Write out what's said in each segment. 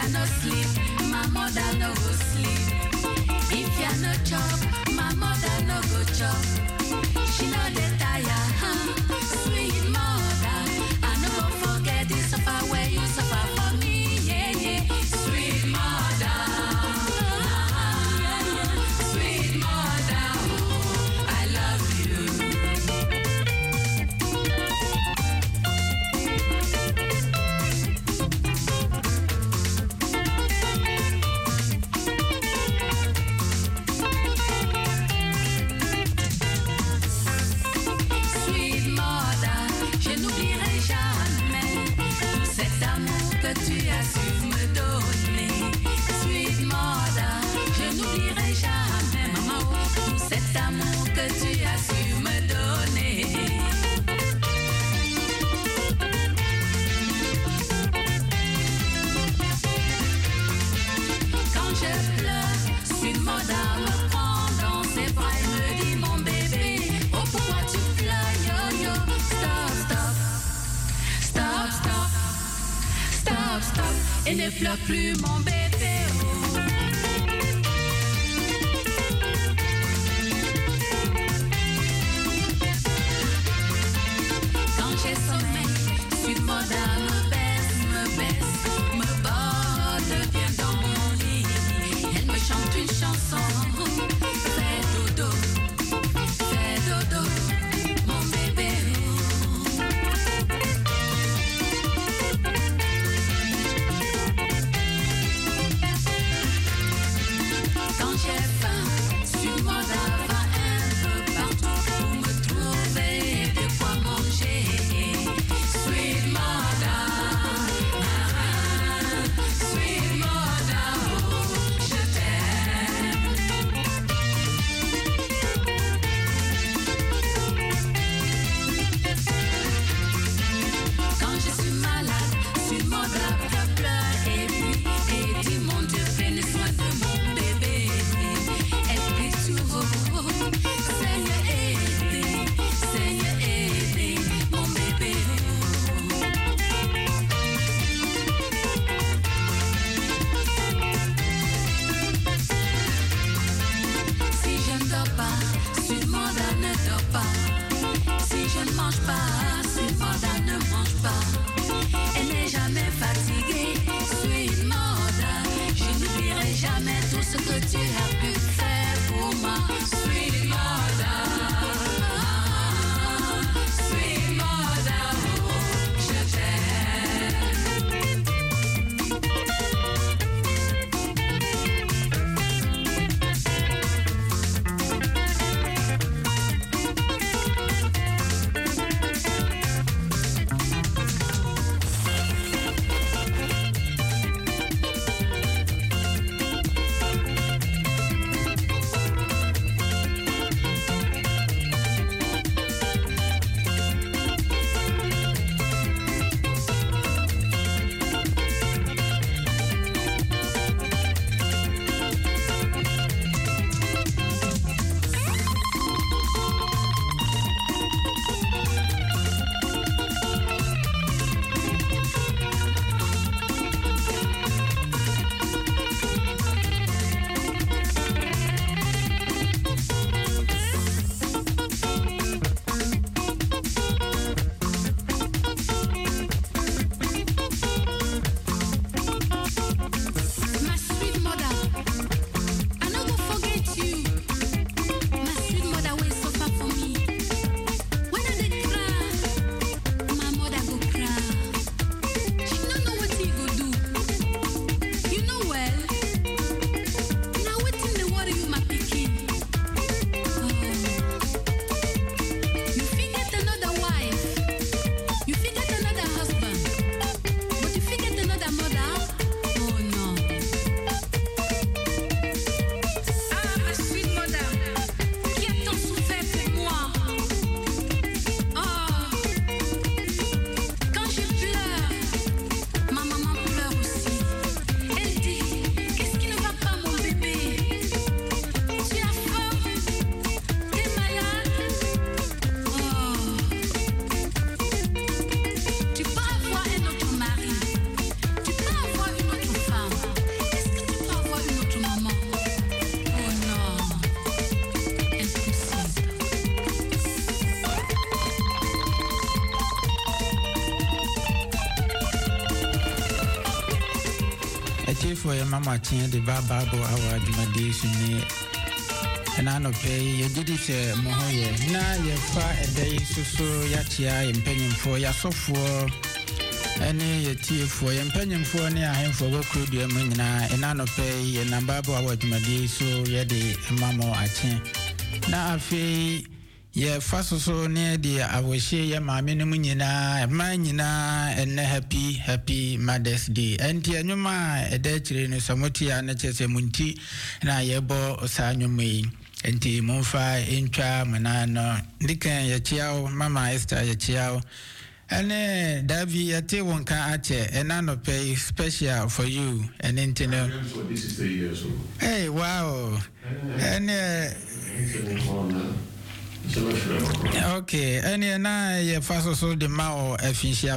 no sleep, my mother no go sleep. If ya no chop, my mother no go chop. She no dey tire, sweet mother. I no go forget the suffer where you suffer for me, yeah, yeah. Sweet mother, sweet mother, oh, I love you. Sweet mother, je n'oublierai jamais tout cet amour que tu as su me donner. Sweet mother, je n'oublierai jamais, maman, tout cet amour que tu as su me donner. Quand je pleure, Sweet mother me prend dans ses bras et me dit mon bébé, oh pourquoi tu pleures, yo yo, stop, stop, stop, stop, stop, stop, et ne pleure plus mon bébé, oh. Quand j'ai sommeil, Sweet mother me baisse, me borde bien dans mon lit. Elle me chante une chanson, fais dodo, mon bébé. for your mama change the Baba our jumadation. And I no pay you did it Mohoye. Now you far a day so yatia and penning for your software. Any tea for your penning for near him for what could you mean? And I no pay and Baba our jumadi so yadi mamo at 10. Now I feel. Yeah, first so near the I will share your mammy munina, manina, and happy Mother's Day. And dear Numa, a day train, Samotia, and a munti, and I yebo Sanyo me, and tea monfa, intra, manano, Nickan, your chiao, Mama Esther, your chiao. And Davy, a tea won't can and I no pay special for you, and internet. This is 3 years old. Hey, wow. And okay, and now you first so the mao Afinsia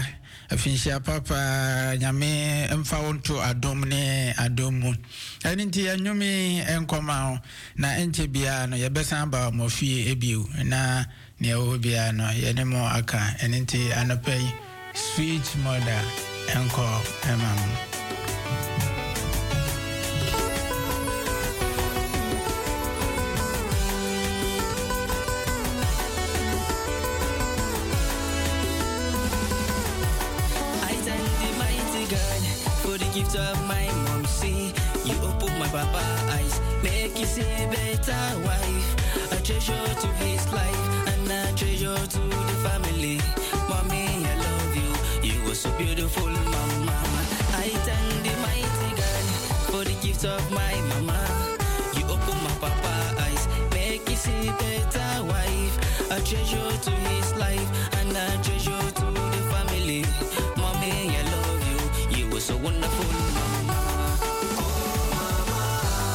papa nyame emfa to adomu and inti anyumi enkoma na ente bia no ye besan ba mo fie ebiu na ne o bia no ye ne mo aka and inti anopay sweet mother enko emam. Gift of my mom, see you open my papa eyes, make you see a better wife, a treasure to his life, and a treasure to the family. Mommy, I love you, you were so beautiful, mama. I thank the mighty God for the gift of my mama. You open my papa eyes, make you see a better wife, a treasure to his life, and a treasure to the family. Mommy, I love you, you were so wonderful, mama. Oh, mama,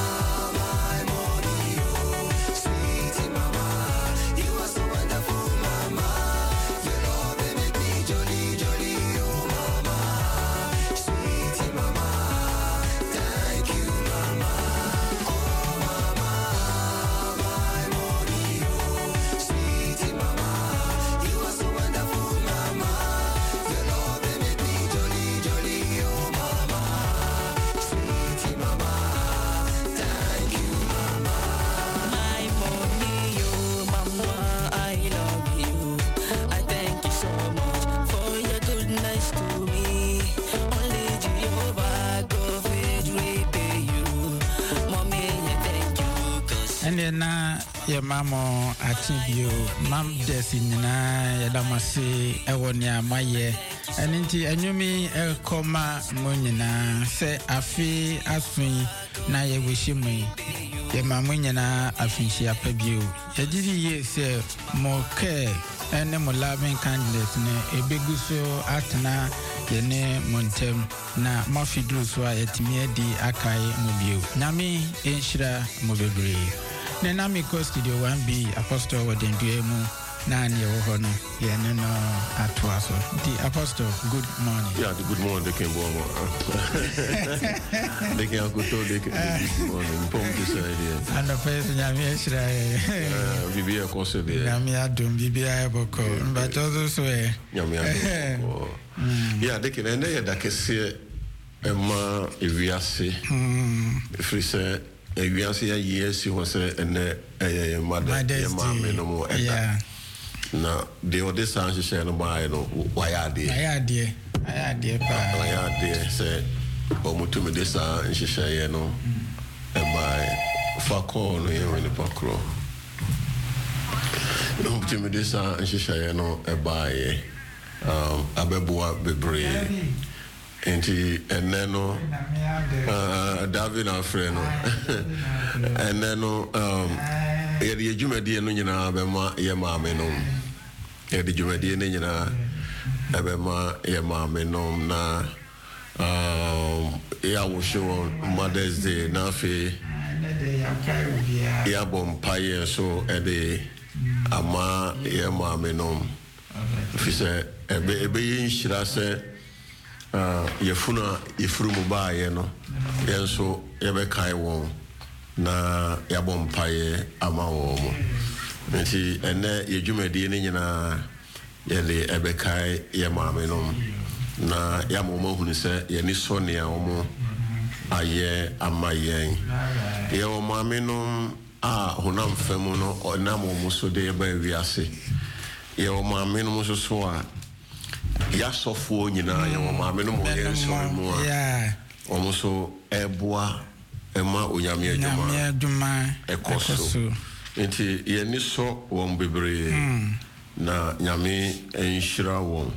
my mommy, oh, sweetie mama, you were so wonderful, mama. Your love make me jolly, jolly, oh, mama, sweetie mama, thank you, mama. Oh, mama, my mommy, oh, sweetie mama, you were so wonderful, mama. Your love make me jolly, jolly, oh, mama, sweetie mama, thank you, mama. My mommy, oh, mama, I love you. I thank you so much for your goodness to me. Only Jehovah God will repay you. Mommy, I thank you, 'cause And then your mama achieve you, Mam Desinina, Yadamasi, Ewonia, Maye, and inti Anumi, Elcoma, Munina, say Afi, Aswin, na ye wishimi, ye Mamunina, Afinshia Pebu. Ye did ye say more care and more loving kindness, ne, a biguso, Atana, ye ne Montem, na Murphy Druswa, Etimia di Akai Mubu, Nami, Inshra, Mubibri. Nenami ko studio 1B Apostle Wadenduemu na ne wo hono ye ne no atoaso the Apostle good morning. Yeah, the good morning they came over. They can go to the good morning. Pom this idea. And the first nyame ehira Bibia consider. nyame adom bibia eboko but also Nyame adom. Yeah, they can and they da kese ema ewiase. Frisa ewiase ya yes you was and mother mama no more. Yeah. Na de ode san hye no ba no wayade. Ayade pa. Wayade say omutu de san hye no e ba fa call no ye when pakro. Omutu de san hye no e ba ye abeboa bebre. Enti eneno David and friend eneno ye djumadi no nyina be ma ye maame no ye djumadi ne nyina be ma ye maame no na ya wo show Mother's Day na fe ya bompaye so e de ama ye maame no fi se ebe yinshira se yefuru mu ba ye no yenso ye be kai won na ya bompaye ama wo mo nti ene ye dwumadi ne nyina ye le ebe kai ye maame no na ya mo hunu se ye ni so ne ya wo mo aye amayen ye o maame no a honam famu no onam mo so de ba wiase ye o maame no so so a ya sofo nyina ye o maame no mo ye so mu a o so eboa ema onyame adwuma ekoso enti ye ni so won bebre na nyame enhyira won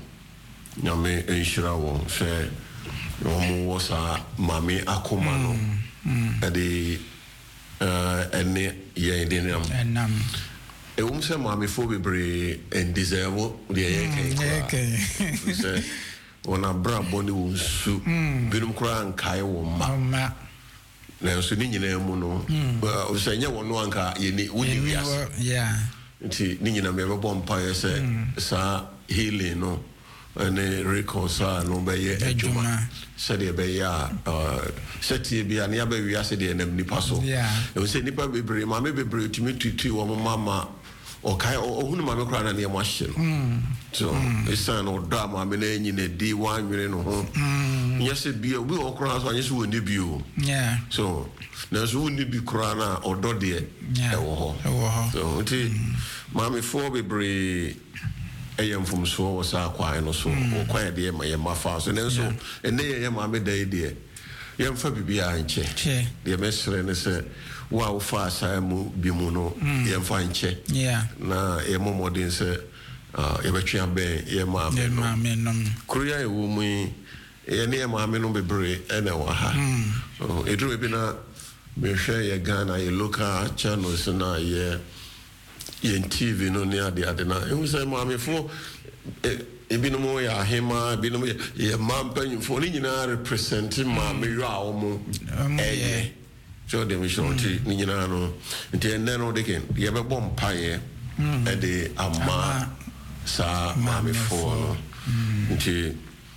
se no mo sa mami akoma no ade ene ye denam se mami fo bebre en deserve de ye ken se ona bra boni wo su binum kura nkai wo ma na so ni nyina mu no o se nya wo no anka ye ni wo ni wiase nti ni nyina me bebo mpa ye se sa healing no ene reconcile no be ye adwuma said be ya seti bia na ya be wiase de enam nipa so e say nipa bebre ma me bebre tumi tutu wo mama o kai o hunu ma me kra na ne mo ahye no so esa no da ma me na enyi na di wan nwere no ho nyese bia obi o kra so anyese wo ne bio so na so wo ne bi kra na odo de e wo ho so nti ma me fo bebre ayam from so was a quiet no so or quiet dear my mafa so then so and they am my day dear yam fa bibia nche the mesre ne se wa fa sa mu bimuno yam fa nche na e momodin se e betwa be yam ma no kuria e wo mu e ne ma me no bebre e na wa ha so e dru bi na me hwe ye Ghana ye local channels na ye in TV no near the adena e say mama fo e binomo ya hema binomo ye mampan fo ni nyina representing mama yo a omo so dem shorty ni nyina no nti enne no de ken ye be bom paye e de ama sa mama fo no nti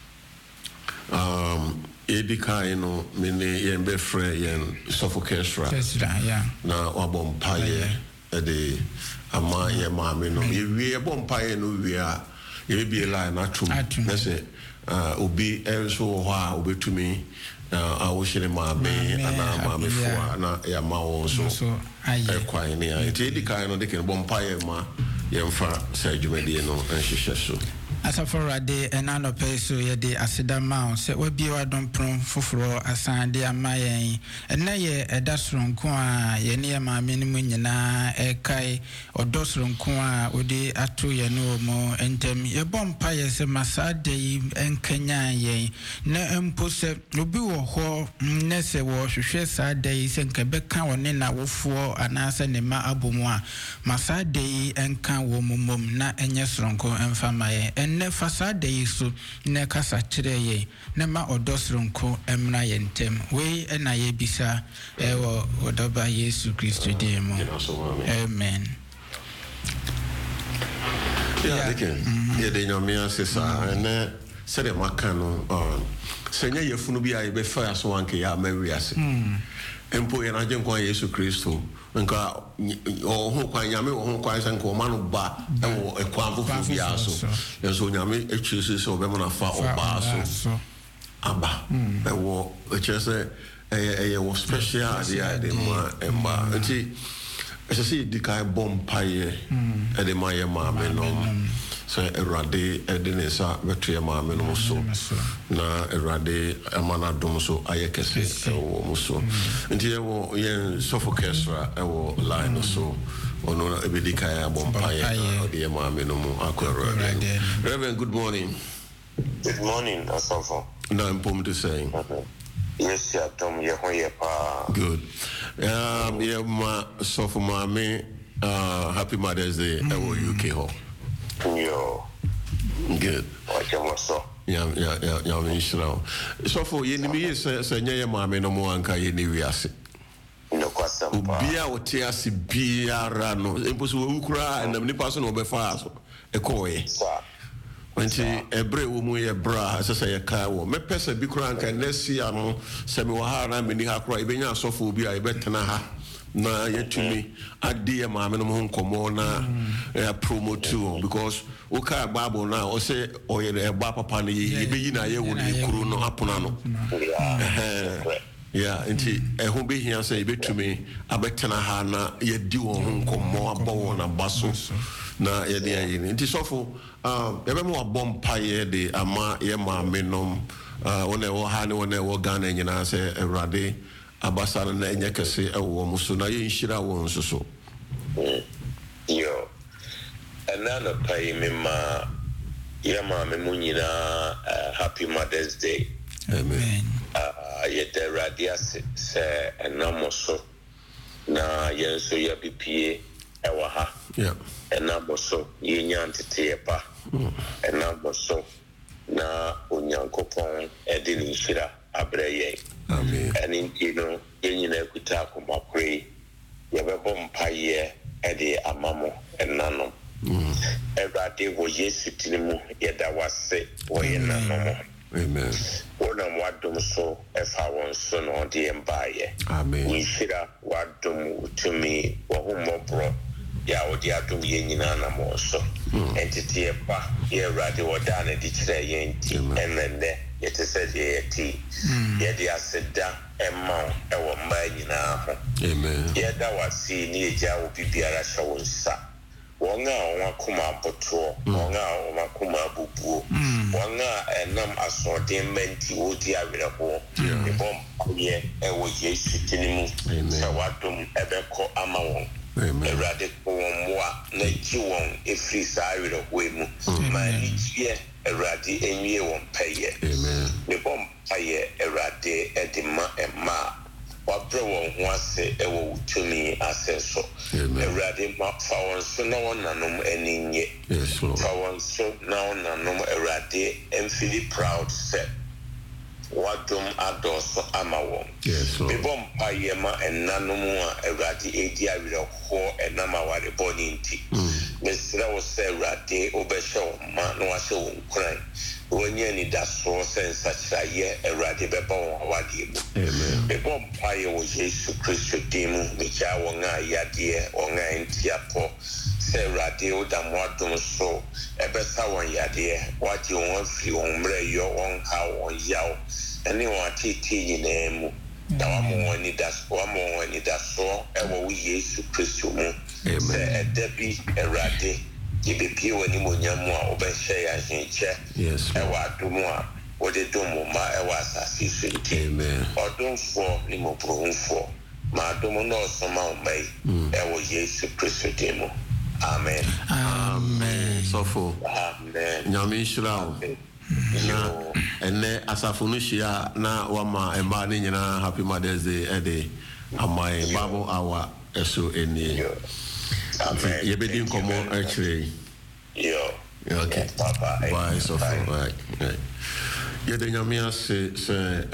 edikai no me ne ye be frɛ yen suffocation na wa bom paye e de ama ye maame no ye wie bompa ye no wie a ye bi line atum na se obi enso ho a obetumi a wo hire maame ana maame fo na ya ma wo so kwan ni a ti di kan no de ken bompa ye ma ye mfa sa dwumadi no enhyehyɛ so Asaforade enano peso ye de asidama se wabi wadon pron foforo asande amayen enne ye edasronko a ye ne maame ne mu nyina ekai odosronko a odi ato ye no mo entem ye bompa ye se masade yi enkanya ye na empo se obi wo ho ne se wo hwehwe sade yi se nkebeka woni na wofo anase ne ma abomu a masade yi enka wo momom na enye sronko emfama ye ne fasade yiso ne kasa kire ye ne ma odosronko emra ye ntem we na ye bisa ewo odoba Yesu Kristo de mo amen ya deken ye de nyomia sesa ne se de makano senye ye funu bi aye be fa so wanke ya mawiase empo ye na je nkwa Yesu Kristo nka o ho kwa nyame o ho kwa san ko manu ba e wo ekwa fufu bia so so nyame echise se obe mo na fa oba so aba e wo echise e wo special dia de ma emba nti ese di kai bompaye e de ma ye ma me no so erade edinesa betu ma me no so na erade amana dom so ayekese wo muso nti e wo ye suffocation e wo line so ono ebedika ya bompaye de ma me no akwaro Reverend, good morning. Good morning, Asafo. No, I'm to say yes, ya Tom ye hoye pa good. Yeah, ma so for mommy happy Mother's Day e wo UK ho. Yo. Good. Wachamoso. Yeah, Mishra. So for ye ni se nye maame no mo anka ye ni wiase. No kwasa mpa. Bia otiase biara no. Emposo wo kura na nipa so no be fa so. Ekoye. Sa. Wanti ebre wo mu ye bra asesa ye kai wo. Me pesa bi kura anka nesi ano se me wa ha na me ni ha kura ibenya asofo bi a ibetena ha. Na yetumi ade maame no ho nkomo na promote because o ka Bible na o say oye e ba papa no ye be yi na ye wo ni kuru no apona no Yeah, nti ho be hia say betumi abetena ha na yedi won nkomo abɔ na baso na yedi ayi nti sofo yɛbɛma wabɔ mpaeɛ de ama yɛ maamenom wɔne wɔ ha ne wɔne wɔ Ghana nyinaa sɛ Awurade abasa na ɛnyɛ kɛse ɛwɔ mu so na yɛnhyira wɔn nso so. Yo, another pay me ma yɛ maame mu nyinaa happy Mother's Day. Amen. Yɛda Awurade ase sɛ ɛnam so na yɛn nso yɛbepie ɛwɔ ha. Yeah. Ɛnam so yɛnya nteteɛ pa. Ɛnam so na Onyankopɔn ɛde ne nhyira abrɛ yɛn. Amen. Ɛne nti no yɛn nyinaa kuta akɔmakora yɛbɛbɔ mpaeɛ ɛde ama mo ɛnanom. Awurade wɔ Yesu tiri mu yɛda wase wɔ yɛn nanom. Amen. Wonam wadom so ɛfa wɔn so na ɔde yɛn baayɛ. Amen. Nhyira wadom wotumi wɔhommɔborɔ yɛ a wɔde adom yɛn nyinaa nam wɔn so. Ɛnteteɛ pa yɛ Awurade wɔdaa ne de kyerɛ yɛn nti ɛnnɛ yɛte sɛ deɛ yɛte yɛde aseda ɛma ɛwɔ mmaa nyinaa ho. Amen. Yɛda wase ne yɛgya wɔ biribiara hyɛ wo nsa. Wɔn a wɔn akoma abotoɔ, wɔn a wɔn akoma abubuo, wɔn a ɛnam asoɔden mɛnti wɔdi awerɛhoɔ, ɛbɔ mpaeɛ ɛwɔ Yesu tini mu sɛ wadom ɛbɛkɔ ama wɔn. Awurade kɔ wɔn mmoa na gye wɔn ɛfiri saa awerɛhoɔ mu ma anigyeɛ Awurade ɛnwie wɔn pɛyɛ. Ɛbɔ mpaeɛ Awurade ɛde ma ɛma wabrɛ wɔn ho ase ɛwɔ wo tumi ase so. Awurade ma fa wɔn so na wɔn nanom ani nye. Fa wɔn so na wɔn nanom Awurade ɛmfili proud sɛ wadom adɔɔso ama wɔn. Mebɔ mpaeɛ ma ɛnanom a Awurade ɛdi awerɛhoɔ ɛnam awarebɔ ne nti. Mesrɛ wo sɛ Awurade wobɛhyɛ wɔn ma na wahyɛ wɔn nkuran. Wɔnyɛ anidasoɔ sɛ nsakyerɛeɛ Awurade bɛba wɔn awadeɛ mu. Mebɔ mpaeɛ wɔ Yesu Kristo din mu megyaa wɔn a yadeɛ wɔn a ntiapɔ sɛ Awurade woda mo adom so ɛbɛsa wɔn yadeɛ wagye wɔn afiri wɔn mmerɛyɔ wɔn ha wɔn yaw ɛne wɔn ateetee nyinaa mu na wama wɔn anidasoɔ ɛwɔ wo Yesu Kristo mu sɛ ɛda bi Awurade yɛbɛpie wɔ animonyam mu a wobɛhyɛ yɛ ahenkyɛ ɛwɔ adom a wode dom wo ma ɛwɔ asase so nti ɔdomfoɔ ne mmɔborɔhufoɔ ma adom na ɔsoma wo ma yi ɛwɔ Yesu Kristo din mu. Amen. Amen. Sofo. Amen. Nyame nhyira wo. Na ɛnɛ asafo no hyia na wama ɛmba ne nyinaa happy Mother's Day ɛde ama Bible hour ɛso ɛnie. Amen. Yɛbɛdi nkɔmmɔ akyerɛ yi. Okay. Bye, Sofo. Right. Yɛde nyame ase sɛ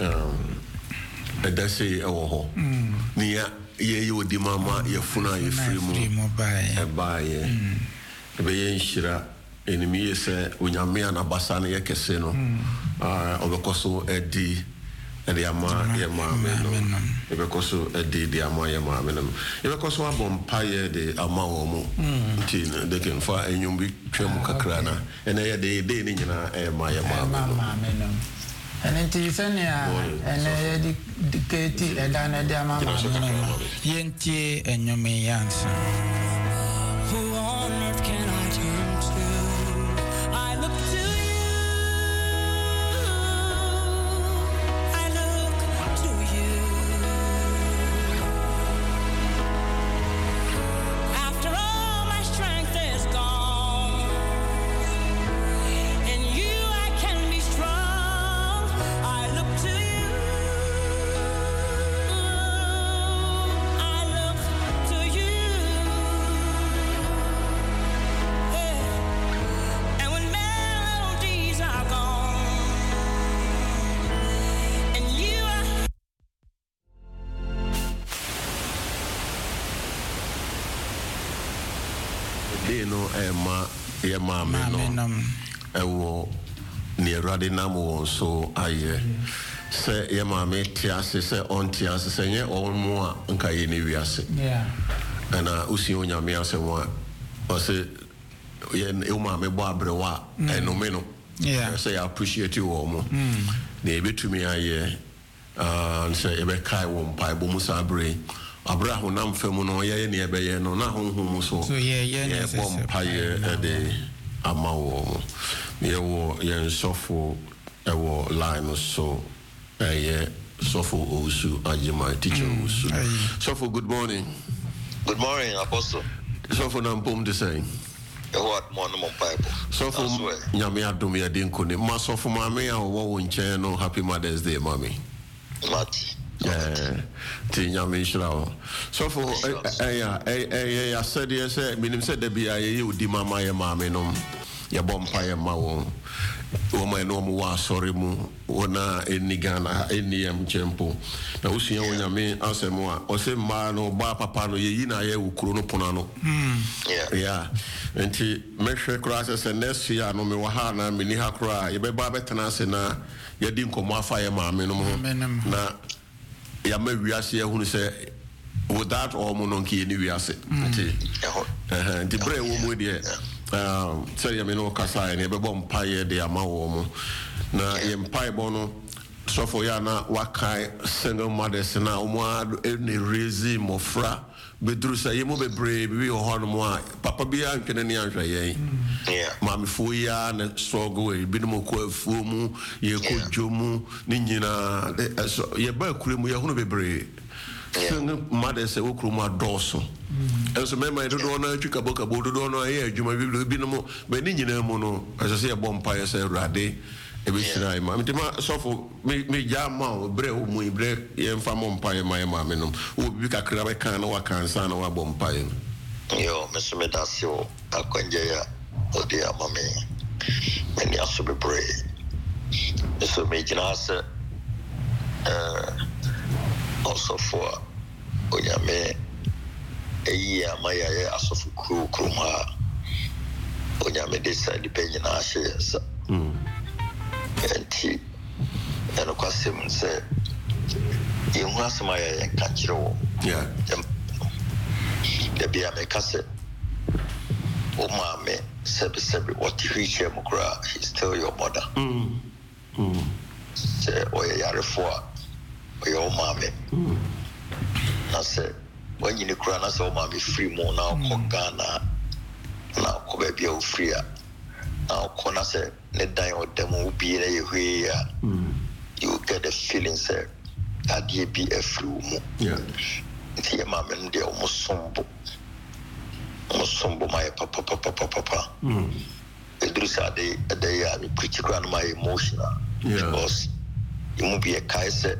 ɛda sɛ ɛwɔ hɔ. Ne yɛyɛ odi mama yɛfuna yɛfiri mu ɛbaayɛ ɛbɛyɛ nhyira ɛnim yie sɛ onyame a n'abasa no yɛ kɛse no ɔbɛkɔ so adi ɛde ama yɛ maame no yɛbɛkɔ so adi de ama yɛ maame no yɛbɛkɔ so abɔ mpaeɛ de ama wɔ mu nti de kemfa ɛnwom bi twa mu kakra na ɛnɛ yɛde de ne nyinaa ɛma yɛ maame no. And until you send and Katie and Dana Dama Yenti and you may answer. Who on earth can I turn to? I look to you. I look to you. After all my strength is gone, in you I can be strong. I look to you. I look to you. And when melodies are gone, and you are de no ɛma yɛ maame no ɛwɔ ne Awurade nam wɔn so ayɛ sɛ yɛ maame te ase sɛ ɔnte ase sɛ nyɛ ɔn mu a nka yɛ ne wiase ɛna wosie onyame asɛm a ɔsɛ yɛ maame bɔ aberɛwa a ɛnome no sɛ yɛ appreciate wɔ mu na yɛbɛtumi ayɛ one say ebe kai won pai bo musa bre abra ho nam fam no ye ne ebe ye no na ho hu so yeah bom pai de amawo ye wo ye sofo e wo line so ye sofo osu ajima teacher osu sofo good morning apostle sofo na mpom de say what more no Bible sofo nyame adom ye de nkone ma sofo mame a wo nchen no happy Mother's Day mami Mati ti nyame shirawo sofo ya said yes minim said there be aye odi mama ye mame no ya bompa ye mawo o ma no mo wa sorry mu wona enigana eniem chempo na usia wonyame asemo a o se ma no ba papa no ye na ye ukuro no pona no yeah enti mehwe kura se next year no me wa ha na me ni ha kura ye be ba betena se na ye di nkomo afa ye maame no mo na ya ma wiase ye hunu se without all mo no nki ni wiase enti bre wo mo de say ya me no kasa ne be bom paye de amawo mo na ye mpae bono sofo ya na wakai single mothers na omo ene raise mofra bedru say ye mo be brave bi o hono mo papa bi antwene ne anhwa ye mami fo ya na struggle e bi no ko afuo mu ye ko dwomu ni nyina ye ba kure mu ye hono be brave single mothers e okru mu adoso enso mema do na twika boka bodo do no ye adwuma bi no mo be ni nyina mu no aso se ye bompa ye se rade e be shira ma mitima sofo me jama bre o mu bre ye mfa mo mpa ye ma me no o bi kakra be kan na wa kansa na wa bompa ye yo me dasio akonje ya odi amame me ni aso be bre so me jina se also for onyame eyi amaya ye asofu kruma onyame de side penye na ahye sa enti eno kwasem se ye hu asema ye nkachire wo de bia me kase o maame sebe what he share mukra he's still your mother se o ye yarefo o ye o maame na se when you kura na so ma be free mo na ko Ghana na ko be bia o free a na ko na se ne dan o dem o bi na ye hwe ya you get the feeling say adie bi afri mo ti ye ma me de o mo sombo my papa Idrisa de ya ni critical my emotional because you mo be a kaise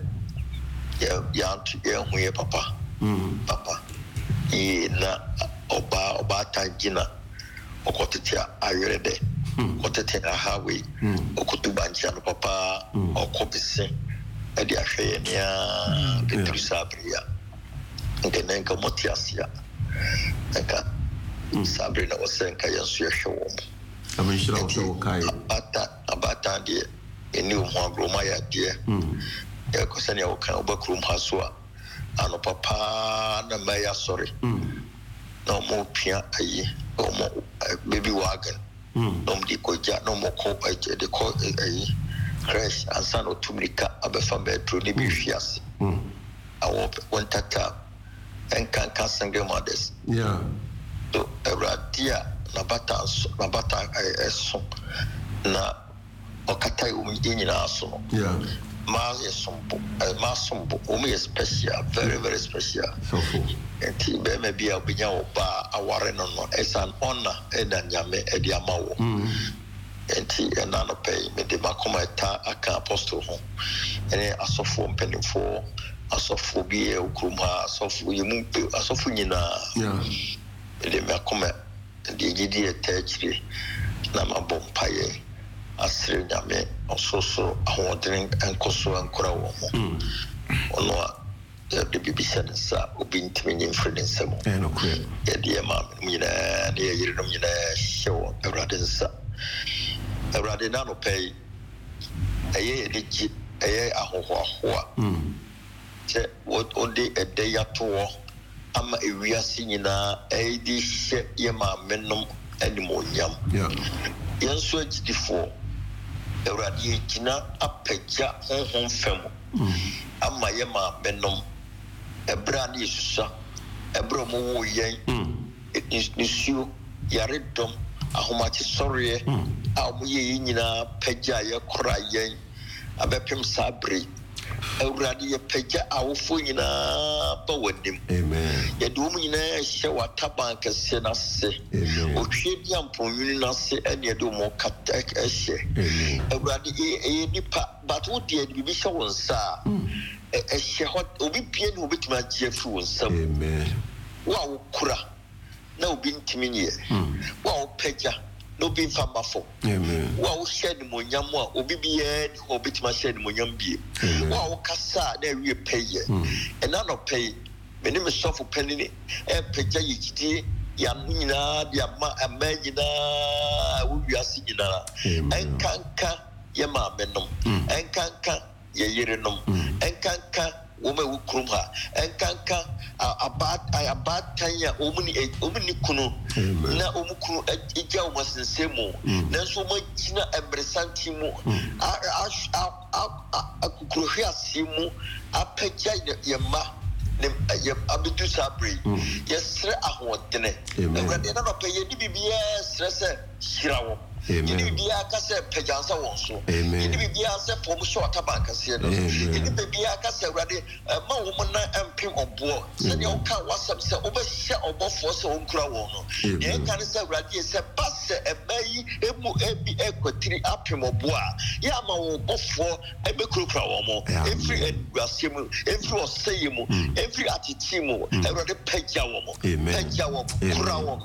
ya hu ye papa papa na oba tangina okotetia ayerede okotetia highway okotubancha no papa okobise e dia hwe ya de trisabria ngenenka motiasia nka sabrina wasenka yesu yehwo amishira o kai abata de eni o ho agroma ya de e ko sene o kan obakrum haso a ano papa na maya sorry no mo pia ayi no mo baby wagon no mo dikoja no mo ko de ko ayi crash ansa no tumika abefa bedro ni bi fiase awo wontata enkan single mothers so eradia na bata eso na okatai nyina aso no ma sombo omi special very very special enti be me bia obinya oba aware no it's an honor and nyame e dia mawo enti ena no pay me de makoma ta aka apostle ho ene asofo mpenifo asofo bi e okruma asofo yemu asofo nyina de makoma de gidi e tachire na mabom paye asre nyame ososo ahoden enkoso ankora wo mo ono a de bibisa nsa obi ntimi nyimfrede nsemo ya de ma nyina de yirenom nyina hyewo awrade nsa awrade na no pay eye de gi eye ahohoahoa che ode ede yato ama ewiase nyina edi hye ye ma menom animonyam yenso agidifo awrade gina apagya honhom fam ama ye ma benom ebra ni susa ebra mo wo yen nisuo yare dom ahomachi sorry a mo ye nyina pagya ye kora yen abepem sabre Euradi ye pagya awofo nyina ba wadim amen ye do mu nyina hye wataban kese na se otwe di amponwini na se ene ye do mo kata hye Euradi e nipa but wo de bi hye wonsa hye hot obi pie no obi tuma gye fu wonsa amen wa wo kura na obi ntimi nye wa wo pagya no be famafo amen wa wo share ni monyam a obi biye ni obi tima share ni monyam bie wa wo kasa na wie peye ena no pay me ni me sofo panini e pagya yikidi ya nyina dia ma amanyina wo wiase nyina enkanka ye ma menom enkanka ye yerenom enkanka wo me wo krum ha enkanka abatanya omuni kunu na omukunu eja omasensemu na so magina emresanti mu akukruhwe asimu apagya yema ne abidu sabri yesre ahotene awurade na no peye ni bibia srese hirawo yini bibia ka se pajansa won so yini bibia se pom so tabanka se no yini bibia ka se awurade ma wo mo na empim obo se ne o ka wasam se obehye obofo se onkura won no ye kan se awurade se passe emayi emu ebi ekotiri apim obo a ya ma wo obofo ebekurukura won mo every eduasemu every oseyemu every attitude awurade pagya won mo pagya won kura won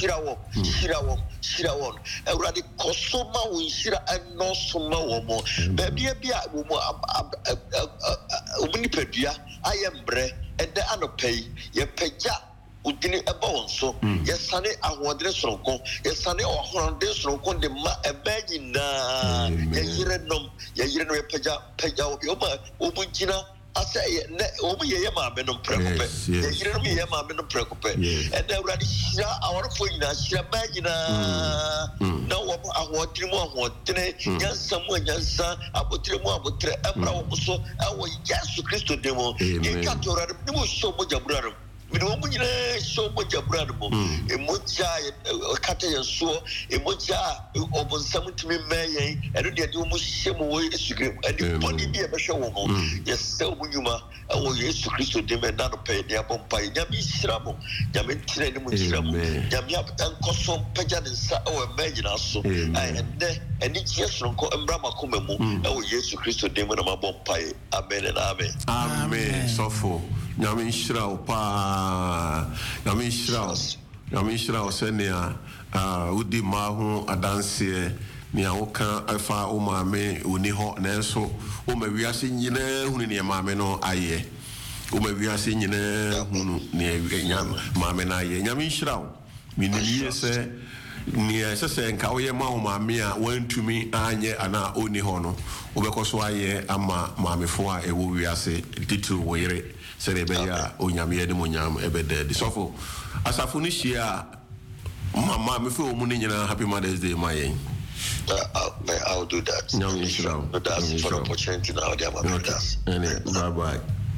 shira won awurade kosoma wonshira enosoma womo bebia bia womo obuni pedua ayembre ede anopei ye pagya udini eba wonso ye sane ahodre soronko ye sane ohorande soronko de ma ebayi na ye yire no ye pagya obugina asa ne obu ye ma me no prekope ye yire no ye ma me no prekope and awurade shira aworfo nyina shira ba nyina na wo ahodre mu ahodre nyansa mu nyansa abotre mu abotre ebra wo so awo Yesu Kristo demo ye katora ni mo so mo jabraro mi no mo nyina so mo jabraro mo emoja kata yeso emoja obonsam timi meyen eno de mo hyemo wo Yesu Kristo ade body bi e be hwe wo mo yesɛ mo nyuma awo Yesu Kristo demo na no pɛ de abompa nyame hyiramo nyame tire ni mo hyiramo nyame ankoso pagya ne nsa awo manyina so ene Yesu nko mbra makoma mu awo Yesu Kristo demo na mabompa amen and amen sofo nyame hyira wo pa nyame hyira wo sɛnea wodi ma ho adanseɛ nea woka afa wo maame oni hɔ nanso wo ma wiase nyinaa hunu ne maame no ayɛ wo ma wiase nyinaa hunu ne maame no ayɛ nyame hyira wo menimie sɛ nea ɛsɛ nka woyɛ ma wo maame a wantumi anyɛ ana oni hɔ no wobɛkɔ so ayɛ ama maamefo a ɛwɔ wiase titiri wo yere sere beya onyame yede monyam ebede di sofo asafo ni hia mama me fe omu ni nyina happy Mother's Day my yen I'll do that that's for opportunity now they have brothers bye bye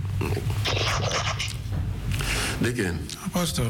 Deacon Apostle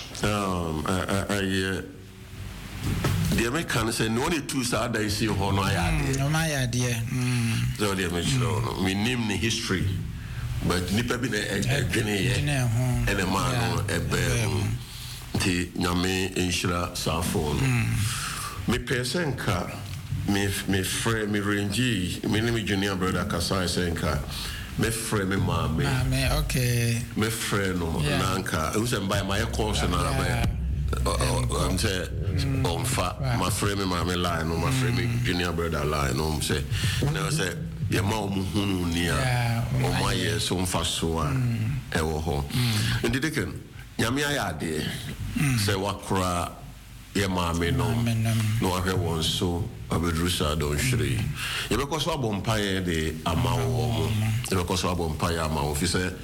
the American say no only two sad days see ho no ayade no my idea so the American me name the history but nipa bi na edwene ye ene ma no ebe nti nyame enhira safo no me pesenka me frɛ me range me name junior brother Kasai senka me frɛ me mame okay me frɛ no nanka e say by my course na ba I'm say on fa my frɛ me mame line no my frɛ me junior brother line no say no say ye ma omuhunu ni a o ma ye so mfa so a e wo ho ndi deken nyame ayade se wakra ye ma me no no ahwe won so abedrusa don hwere ye be ko so abompa ye de amawo mo ye be ko so abompa ye amawo fi se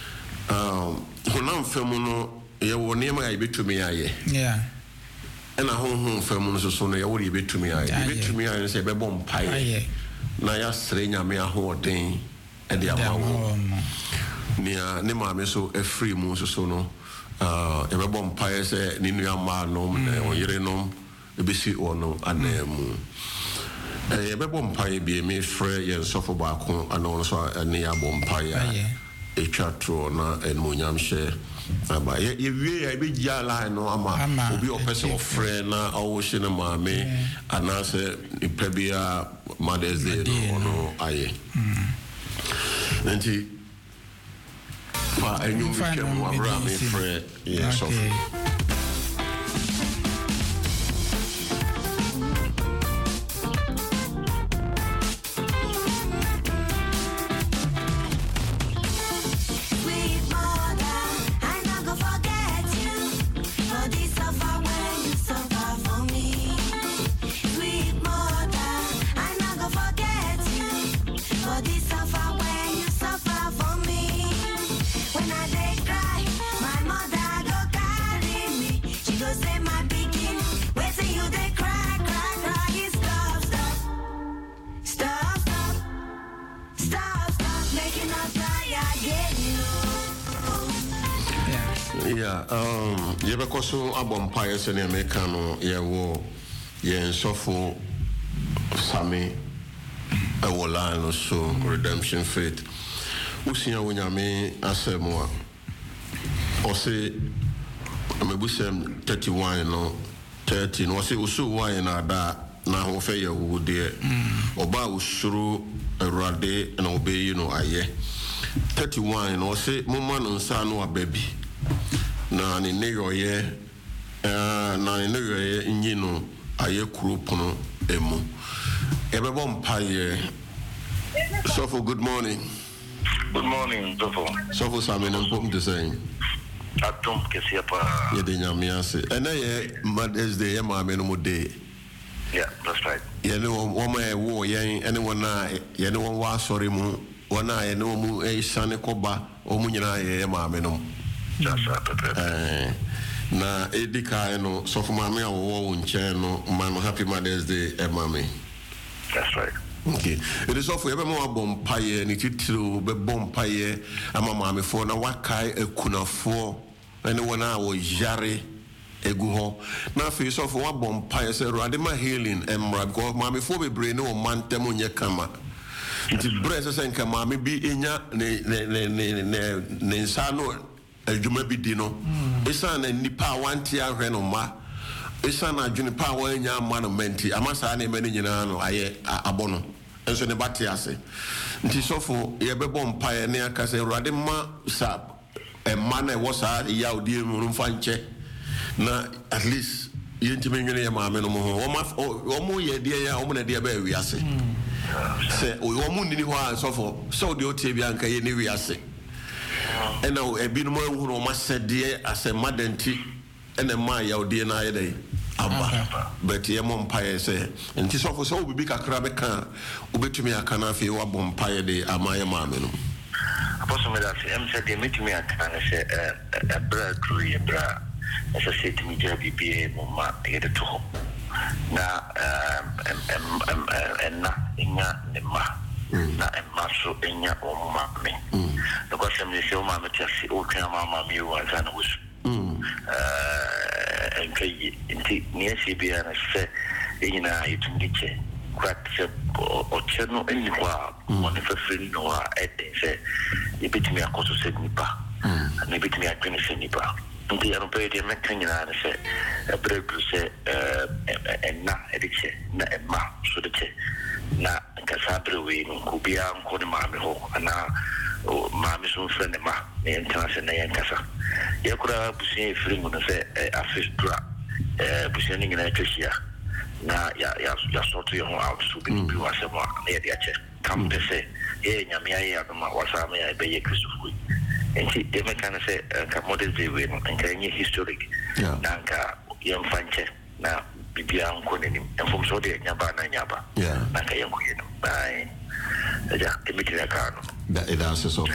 honam fam no ye wo ne ma ye betumi aye ena honhom fam no so no ye wo ye betumi aye se be bompa ye na ya sre nyame ahoden ɛde ama wo nia ne maame so free mu so no yɛbɛbɔ mpaeɛ sɛ ne nua maa nom na ɔyere nom ɛbɛsi ɔno anamu yɛbɛbɔ mpaeɛ bi mefrɛ yɛn sɔfo baako ana ɔno so ɛne abɔ mpaeɛ a ɛtwa toro na ɛnumonyam hyɛ aba yɛwie yɛ ɛbɛgya line no ama obi ɔpɛ sɛ ɔfrɛ na ɔwohye no maame anaasɛ nipa bi a Mother's Day no ɔno ayɛ nti fa ɛnwom bi twam wabra mefrɛ yɛn sɔfo yɛbɛkɔ so abɔ mpaeɛ sɛnea meka no yɛwɔ yɛn sɔfo Sami ɛwɔ line no so Redemption Faith wosua wo nyame asɛm a ɔse amabusɛm 31 no 30 no ɔse woso wine no ada na wofɛ yɛ wodeɛ ɔba wosoro Awurade na wobɛyi no ayɛ 31 no ɔse momma no nsa no aba bi na ne yoye nyi no aye kuropono emu ebebo mpaye Sofo good morning Sofo Sami no pom to say atom kesi pa ye de nyame ase ena ye Mother's Day ye maame no mo day yeah that's right ye no wo ma e wo yen ene wona ye no wa sorry mu wona ye no mu e sane koba o mu nyina ye maame no na edika no so for mama wo nche no man happy Mother's Day mama that's right okay it is off ebe mo bompaye ni titiro be bompaye ama mama fo na wakai ekunafo ene wona wo yare egu ho na fe so for wa bompaye se Awurade ma healing emra go mama fo bebre ne wo mantem onye kama nti brese se nka mama bi enya ne nsa no adwuma bi di no esa na nipa wanti ahwe no ma esa na adwene pa wa nya ma no menti amasa na eme nyina no aye abono enso ne bate ase nti sofo ye bebo mpae ne aka se Awurade ma sa ma na wo sa ya odi mu mfa nche na at least ye ntime nwene ye ma me no mo o mo ye de ya o mo na de ba wi ase se o mo nini ho a sofo so de o tie bi anka ye ne wi ase ena ebi no mo no ma sede ase madenti ena ma ya odi na ye dai aba but ye mo mpae se enti sofo so obibi kakra be kan obetumi aka na fe wa bom mpae de amaye ma me no apostle me that say de metumi aka na se ebra dru ye bra esa se timi ja bibi mo ma ye de to na na inga ne ma na emaso enya omma me the question is o ma metiasi o twa mama mi wa zana wusu enkai inti niesi bia na se enyina itumdiche kwatse o cheno eni kwa moni fefri no a ede se ibitimi akoso se nipa na ibitimi atwene se nipa nti ano pe de mekanyina na se breku se enna ediche na emma so de che na kasabre we no kubia nko ne maame ho ana maame so friend ma ne entase na yankasa yakura busie free mu no se afistra busie ni ngina twehia na ya sort yo out so bi wasema na ya che kam de se nyame aye adoma wasama ya be ye Christopher enti de mekana se ka Mother's Day we no nka nye historic na nka yemfanche na bibia nko nenim enfom so de nyaba na nyaba na ka yenko yeno bye ja emitira kano that it answers so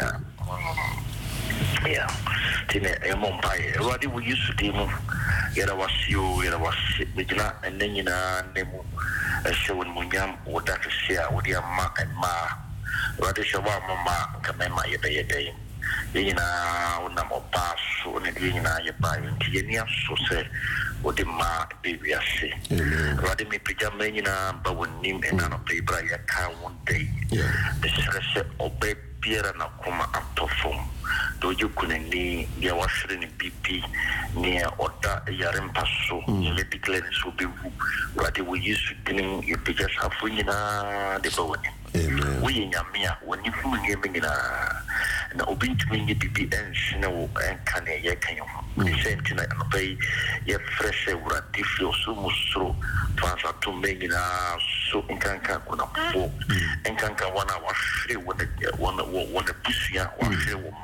yeah tine emompai Awurade we used to demo yera wasio yera wasi bigina ennyina nemu eshewon munyam wodakisia wodi amma emma What is your mamma? Come my day. In a number of pass on a dinner, you buy into your so say, what the ma baby I say. Rather me pijamina, but when name and none of paper, I can't one day. The secret obey Pierre and Akuma and perform. Do you couldn't need your washing in PP near Otta Yarim Passo, let the clearance will be rather we used to getting your pictures have winina the bone. We in Yamia when you feel giving in a obedient to me PP and can a can you send tonight and pay your fresh ratifio so much so transfer to make in a so in Kanka and Kanka 1 hour free when the pussy or share with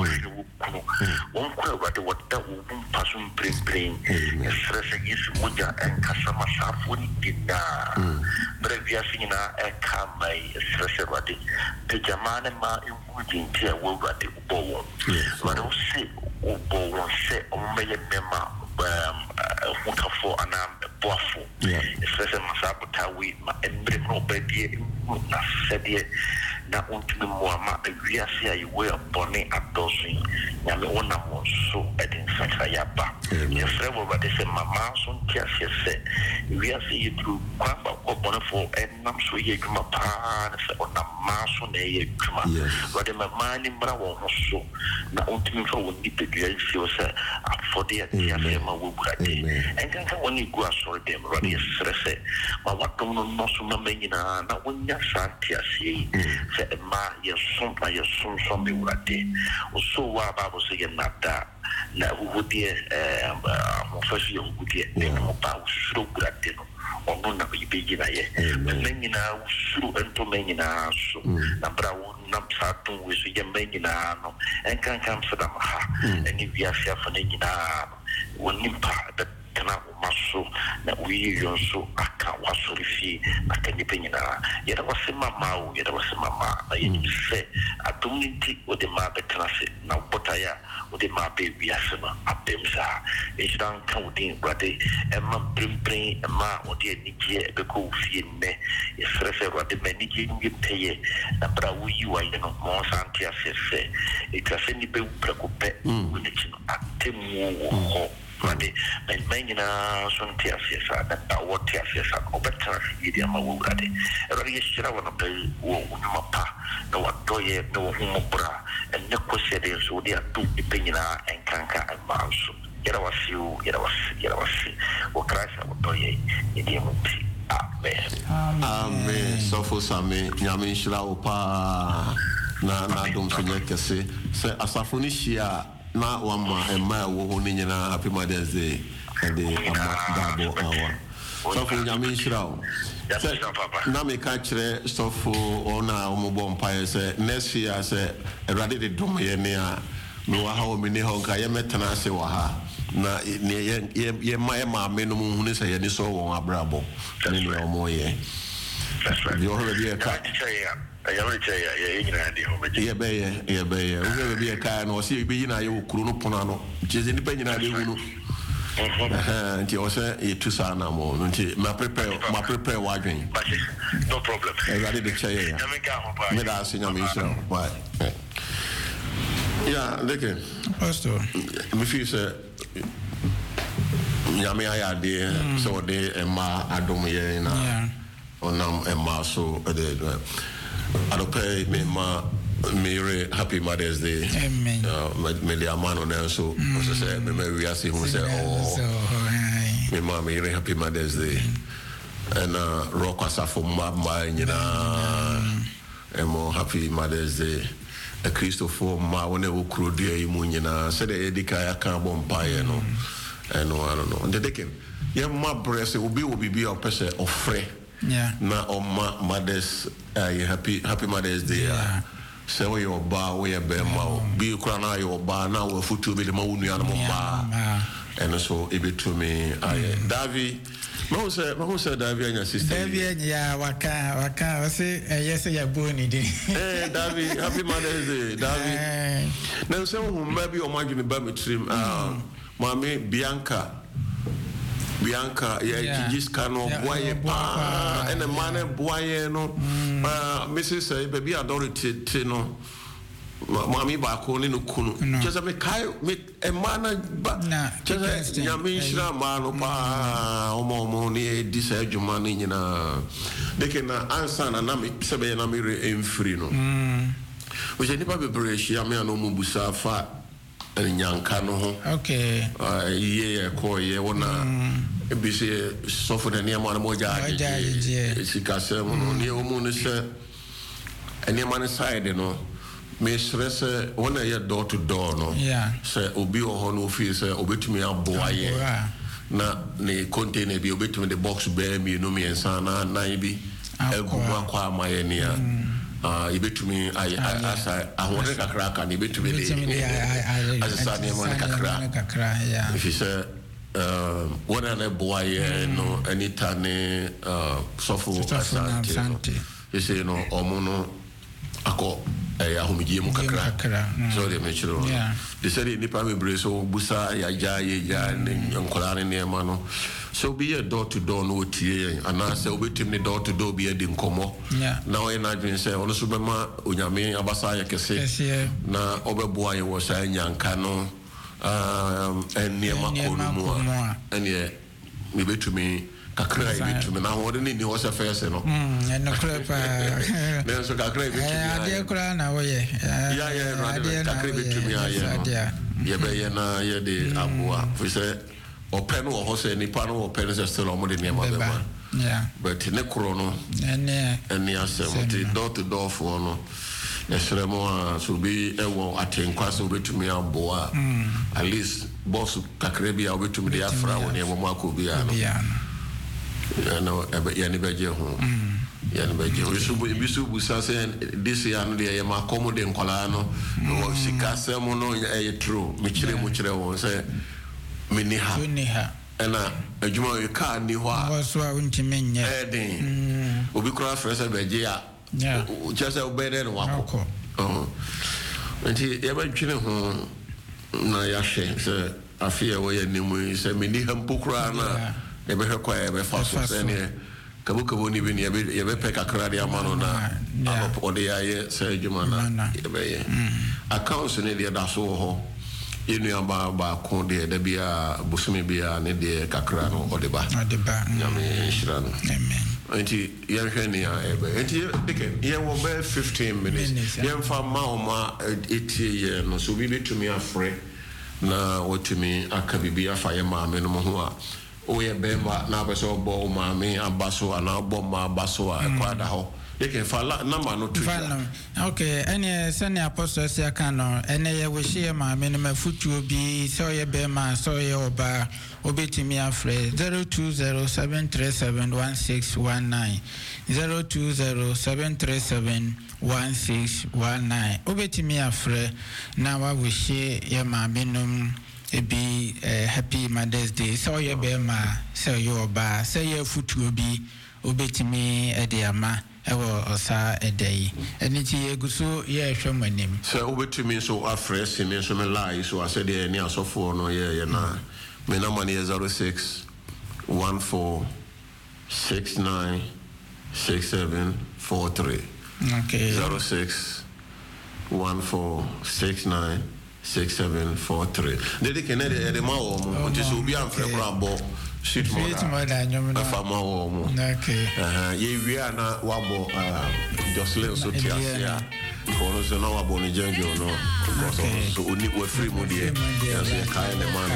one query what that will pass on brain stress against Muja and Kasama Safuni did but if you are seeing a car my stress ready the Jamana ma in Woodin Tia will ready bow. But I'll say, bow say, may member for an arm buffalo. Especially Masabuta, and bring no baby, said ye. Now, want to be more, we are saying you were born at Dosing. Yamona was so at in Sakayaba. Your friend over the same mamma, son, Cassia said, we are seeing you through Quamba or Bonafo, and I'm so ye come upon a mass on a kuma. But in my mind, in Bravo, so now want to me for what need to do, you say, for the Yasema will be and can only go as for them, Roddy stress. But what don't know so many now when your son Tiasi. Ma your son something what day or so what Bible saying not that now who would be first year would be about slow that dinner or none of you begin but many now through and to many now so number one Saturn with your many now and can come to them and if you are suffering now one impact that cannot muscle that we also I can't was sorry I can depend on yet was in my mouth yet was in my mouth I say I don't need to with the map class now but I with the map baby asma up them sa it's down counting brother and my brain and my or the Nigeria because me is referred what the many you pay and but you are more santia say it has any be preoccupied with the Monday, and many son tears that what tears are better idiom already. Already, I want to play Wumapa, no Doye, no Humobra, and no question so they are two depending and Kanka and Bansu. Yet I was you, or Christ, I would Doye, idiom. Amen. So for some, Yamin Shlaupa, na don't forget to say, Asafonishia. Na wama ema wo ni nyina happy Mother's Day and the double hour. So for nyame nshira na me ka kire stofo ona omobo mpae se next year se erade de dom ye ne a me wa ha o me ne ho nka ye metena se wa ha na ye ma me no mu hunu se ye ni so won abrabo ne ne omo ye. That's right. You already ka I already tell you, yeah, baby. We be a kind or see be in a Kuruno Ponano, which is independent. And you also a Tusana more, my prepare wagon. No problem. I got it. Made us in a mission. Why? Yeah, look at Pastor. If you say, Yami, I idea, so they and ma Adomia on and ma so I don't pay me Mary happy Mother's Day. Amen. Me the amano now so say me we are seeing who say oh me ma Mary happy Mother's Day and rock asa for my and more happy Mother's Day. A Christopher ma one wo kro dia imu nyina say the edika ya kan bom pae no and no I don't know and the deacon yeah my breast will be a person of free. Yeah. Na on Mother's happy Mother's Day. Say we your bar we be ma be kra your bar now we futu be the ma unu ya no bar. And so it be to me Davi no say Davi and your sister. Davi ya waka say yes ya boni dey. Davi happy Mother's Day Davi. Now say who maybe o imagine ba me trim Mami Bianca Bianca ya jiska no boye pa ene mane boye no Mrs. baby Adority no Mami ba ko ni no kunu cheza me kai me e mana ba cheza nyame shira ma no pa omo ni disa adwuma ni nyina de ke na ansa na me sebe na me emfiri no o je ni pa bebre hia me no mu busa fa nyanka no ho okay ye ko ye wona ebisi sofo de ne ma mo jaje sikase mo no ni o mu no se ene ma ne side no me stress when I door to door no say obi o no feel say obetumi aboaye na ne container bi obetumi the box bear me no me ensa na bi eguma kwa amaye ne a ibetumi asa ahore kakra ka ne betumi de asa ne mo kakra if you say when I boaye no anytime sofo asante you say no omono ako ahomije mu kakra so de mechiro de say ni pa me breso busa ya ne nkola ne ma no so be a door to door no tie ana say obetim ne door to door be de nkomo na o na dwen say ono so be ma onyame abasa ya kese na obeboa ye wo say nyanka no enne ma ko no mu enne me betumi kakra ibitumi na ho de ni ho se fese no no krepa na so kakra ibitumi ya kura na wo ye ya kakra ibitumi ya ye be ye na ye de aboa fi se open wo ho se ni pa no open se still o mo de ne ma be ma but ne kro no ene asem ti door to door for no esremo so be ewo atenkwa so betumi aboa at least boss kakra bi a betumi de afra wo ne mo akobi ya no yani beje ho yani beje ho bisu busa say this year no dey ma accommodate nkola no wo sika semo no e true me kire wo say miniha ena adwuma e ka ni ho a wo so a untime nya den obi kura fresa beje ya just obere no wako nti e ba twine ho na ya hye say afia wo ya nimu say miniha mpokura na ebe hekwa ebe faso sene kabukabu ni bi ni ebe peka krade amano na ode yaye se juma na ebe ye accounts ne de da so ho inu aba ko de bia busumi bia ne de kakra no ode ba nyame shirano amen anti ye hwe ne ebe anti deke ye wo be 15 minutes ye mfa ma 80 ye no so bi betumi afre na wotumi akabibi afa ye ma me no ho a oye bemba na beso bo mami abaso ana bo ma abaso a kwada ho yeke fala na ma no tu okay ene sene apostle sia kan no ene ye we hie mami no mafutuo bi so ye bema so ye oba obetimi afre 0207371619 0207371619 obetimi afre na wa we hie ye mami no ebi happy Mother's Day so ye be ma so yo ba so ye futuo bi obetimi ediama ewo osa edai eniti eguso ye hwemanim so obetimi so afresh me so me lie so I said any asofo no ye na me na money 06 14 69 6743 okay 06 14 69 6743 Dede kenede de ma wo mo nti so bi amfre kura bo shit mo da nyom na fa ma wo mo okay ye wi ana wa bo Jocelyn so ti asia ko no so na wa bo ni janjo no so oni we free mo die ya so kai ne man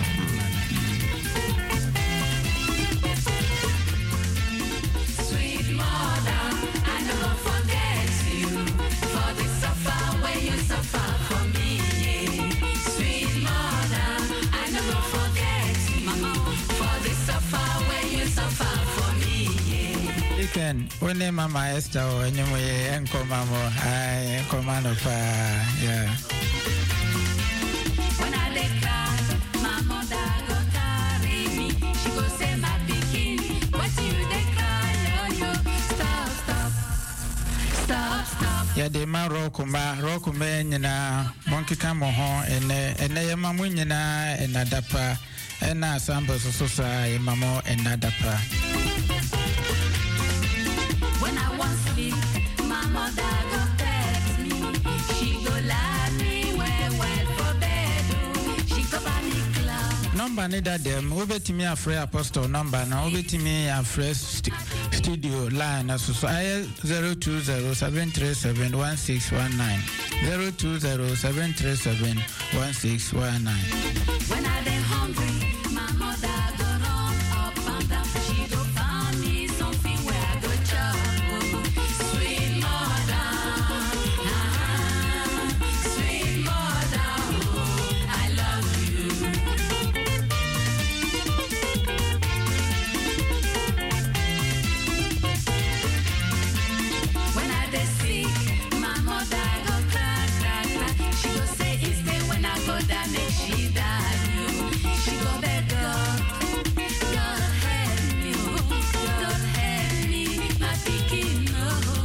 Sweet mother, I never forget you for the suffer when you suffer for me. When Mama Esther or anyway, and come I command of yeah. When I declare, my mother go carry me. She go say my bikini. What you declare, yo, stop. Yeah, the ma rokuma nyina monkeka mo ho ene yema mo nyina enadapa ena sample so sa yema mo enadapa. When I want sleep, my mother go text me. She go lie me well for bed. She go buy me cloud. Number need that them. Obetimi afre apostle number na obetimi afre studio line so 0207371619 0207371619. When I dey hungry, my mother go run up and down. She go find me something where I go chop. Sweet mother, sweet mother, I love you. When I dey sick, my mother go cry. She go say instead when I go down, make she die. She go beg God, God help me, my pikin no.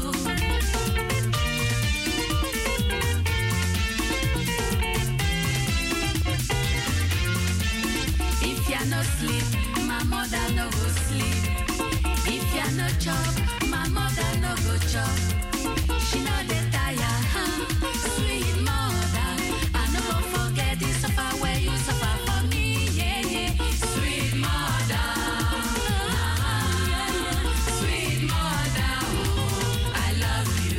If ya no sleep, my mother no go sleep. If ya no chop, my mother no go chop. She no dey tire, sweet mother. I no go forget the suffer where you suffer for me, yeah. Sweet mother, sweet mother, I love you.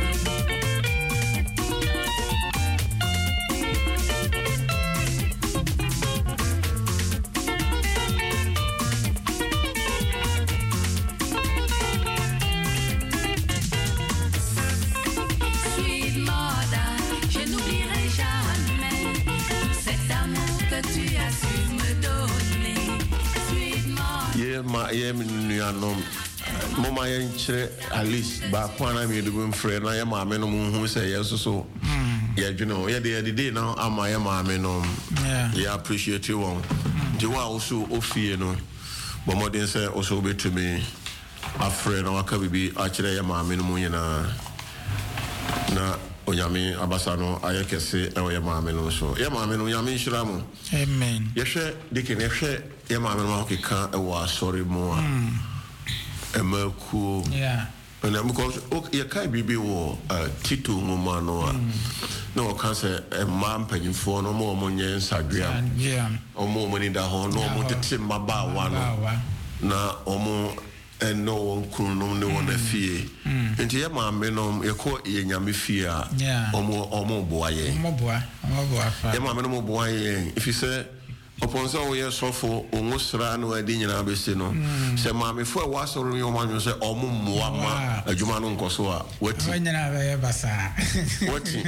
Sweet mother, je n'oublierai jamais tout cet amour que tu as su me donner. Sweet mother. ye nuanom mama yen chere at least ba kwana mi de bum frɛ na ye maame no mu hu sɛ ye so ye dwene ye de day na ama ye maame no ye appreciate won je wa also ofie no bo modern sɛ also betumi afrɛ na waka bibi a kyerɛ ye maame no mu nyina na onyame abasa no ayekese e ye maame no so ye maame no nyame nhyira mu Amen. ye hwɛ dike ne hwɛ ye maame no akeka e wa sorry mu a emaku and because ye kai bibi wo Tito ngoma no no kan say e ma mpanyimfo no mo nye nsadua omo mo ni da ho no mo tete maba wa no na omo eno won kunu no ne won afie enti ye ma me no ye ko ye nyame fie a omo boa ye fa ye ma me no mo boa ye if you say upon so we sofo onwusra no adi nyina besi no se ma me fo wa so ro yo manwo se omo mmoa ma adwuma no nkoso a wati nyina be ye basa wati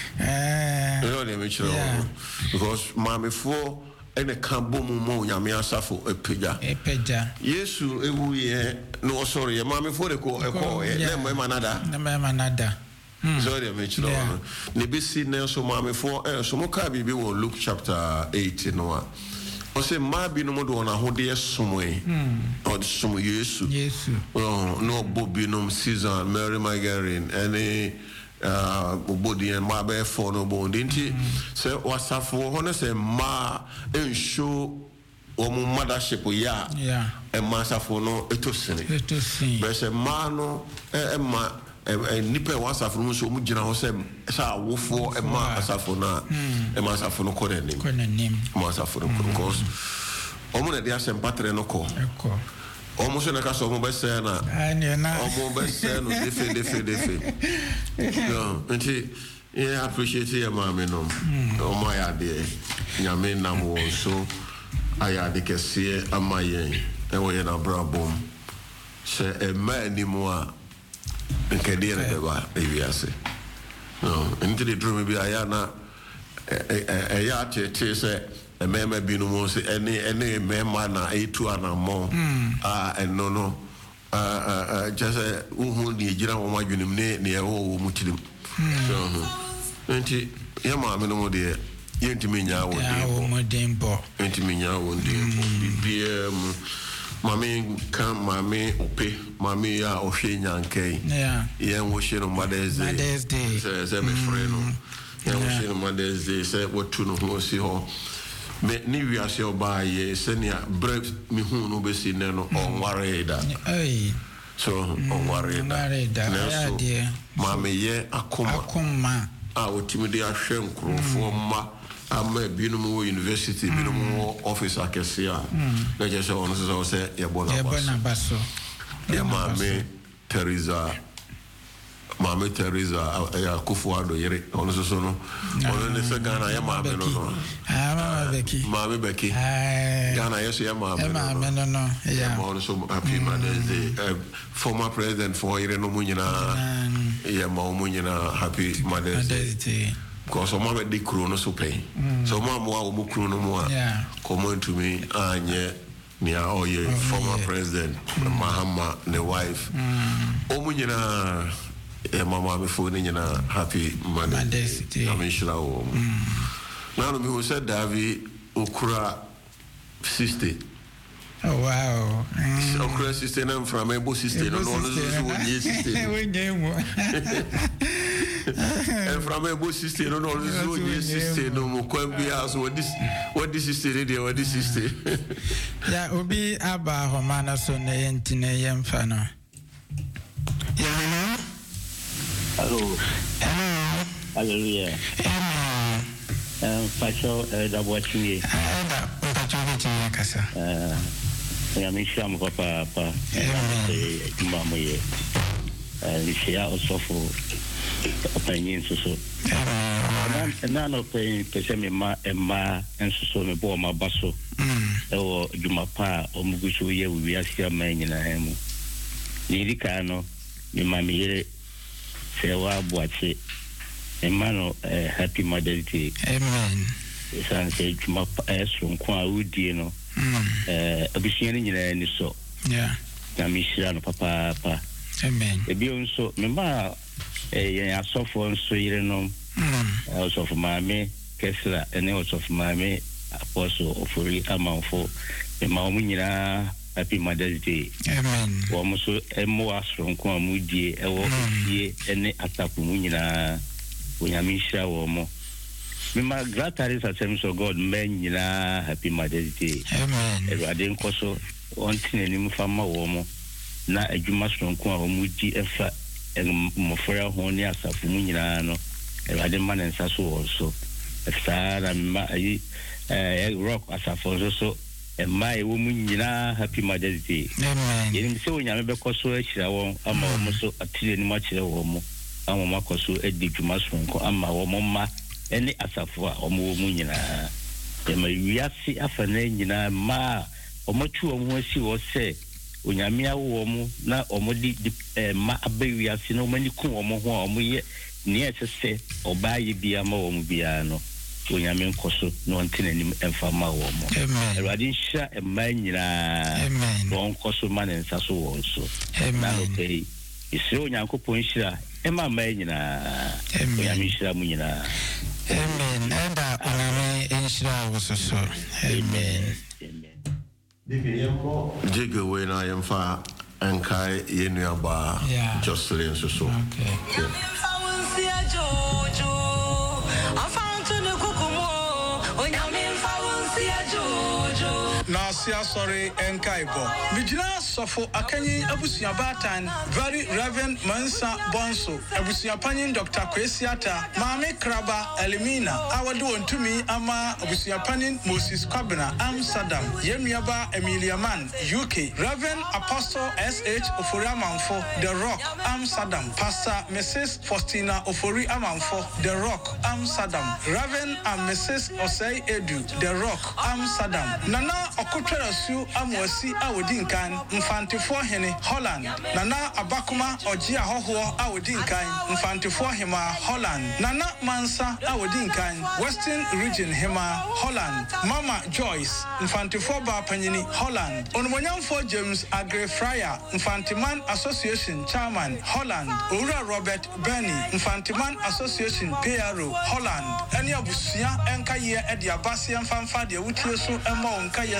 no le me chiro because ma me fo ene kan bomu mo nyame asafo epeja Yesu ewu ye no sorry ye ma me fo de ko ye na ma nada sorry me chiro ne besi ne so ma me fo so mo ka bibi wo Luke chapter 8 no a o se ma bi no mo do na hode somoe o de somo Yesu no bobi no Caesar Mary Magdalene any body and ma be for no bond nti se wasafo ho no se ma enshow o mu mothership ya e ma safo no etosini be se ma no e ma nipa wasafo no so mu gina ho se sa wofo e ma asafo na e ma asafo no konenim ma asafo no because o mu na dia se mpatre no ko almost na kaso mo bese na omo bese no defe no nti yeah appreciate your mama no o my ade nyame na mo so aya de kese amaye e wo ye na brabom se e ma ni mo a nkede re ba e wiase no nti de drum bi aya na ya tete se mema binu mo se ene mema na etu anamo eno just uhu ni gira wo madwunim ne e wo mutilim so enti ya ma me no mo de yentimi nya wo de bo yentimi nya wo de biem Mami kan mami ope mami ya ohwe nyankai yen wo hye no Mother's Day say me frɛ no yen wo hye no Mother's Day say wotu no ho si ho me ni wiase oba ye se ne break mi hu no be si ne no on worry da so on worry da mami ye akoma a otimi de ahwe nkrofo ma ama binum university binum office akesia na je so ono so say ye bona baso ya mame Teresa ya Kufuado yere ono so no ono ne se Ghana ya mame no mame Becky Ghana yeso ya mame no ya ono so happy Mother's Day former president for yere no munyina ya ma munyina happy Mother's Day. Because I'm a big crew no so pay. So mama wa crew no more. Come to me anye near oh yeah former president Mahama ne wife. Omunyina mama me phone nyina happy Mother's Day. Amishira o. Now me who said Davi okura 60. Oh wow. Okura 60 na from ebo 60 no no and from a bush sister, no, no, sister, no more house. What this sister, what this sister. Yeah, Obi Abba Homana Son Yentine Yemfano. Hello. Hallelujah. Pacho, watching me. I'm Sham Papa, Mamma. Lisia also for opinions so. None of the Pesema and so me bore my basso. Or Jumapa or Mugusu ye we are here man in a hemo. Nidicano, you mammy Sewa Boache, a man of happy Mother's Day. Amen. San said Jumapa as from Kwa Udino. A bishing in any so. Yeah. Namishan Papa. Amen. Ebi onso memba ya sofo nso yire no also for mame Kesla and also for mame apostle ofori amanfo memba omunyira happy Mother's Day. Amen. Wo mo so emo asro nko amudie ewo die ene atapu munyira onyamisha wo mo memba grataris assemblies of God menyira happy Mother's Day. Amen. Ewade nkoso ontine ni mfama wo mo na adwuma sonko a omudi efa mofra ho ne asafu mu nyina no ewade ma ne nsa so also efara ma ayi rock asafu so ma e wo mu nyina happy Mother's Day. Amen. Yenim se onyame be koso akira won ama wo so atire ni ma kire wo mo ama ma koso edi dwuma sonko ama wo mo ma ene asafu a wo mu nyina e ma wiase afa na nyina ma o mo tu o mo si wo se onyamia wo mu na omodi ma abawi ase no mani ku wo mo ho o ye ne ese obaye bia ma wo mu bia no onyame nkoso no ntenani emfama wo mo erade hia emanyira no nkoso ma ne nsaso wo so na okay isi onyankopon hira ema manyira onyame hira mu nyina amen enda oname enhira wo so amen. Jigga when I am far and Kai Yenuaba Jocelyn so. Okay. Nasia sorry and Kaibo. Mijina Sofo Akanyi Abusia Batan, very Reverend Mansa Bonso, Abusia Panin Dr. Kwesiata, Mame Kraba, Elimina, our do to me, Ama Abusia Panin, Moses Kwabena, Amsterdam, Yemiaba Emilia Man, UK, Reverend Apostle S.H. Ofori Amanfo, The Rock, Amsterdam, Pastor Mrs. Faustina Ofori Amanfo, The Rock, Amsterdam, Reverend and Mrs. Osei Edu, The Rock, Amsterdam, Nana Okutwera su amwasi awodinkan mfantefo hene Holland Nana Abakuma Ojia Hoho awodinkan mfantefo hema Holland Nana Mansa awodinkan Western Region hema Holland Mama Joyce mfantefo ba panyini Holland Onmonyamfo James Agre Fryer Mfantiman Association Chairman Holland Owura Robert Benny Mfantiman Association PRO Holland eni abusia enka ye edi abasi mfanfa de wutie so emma onka ye se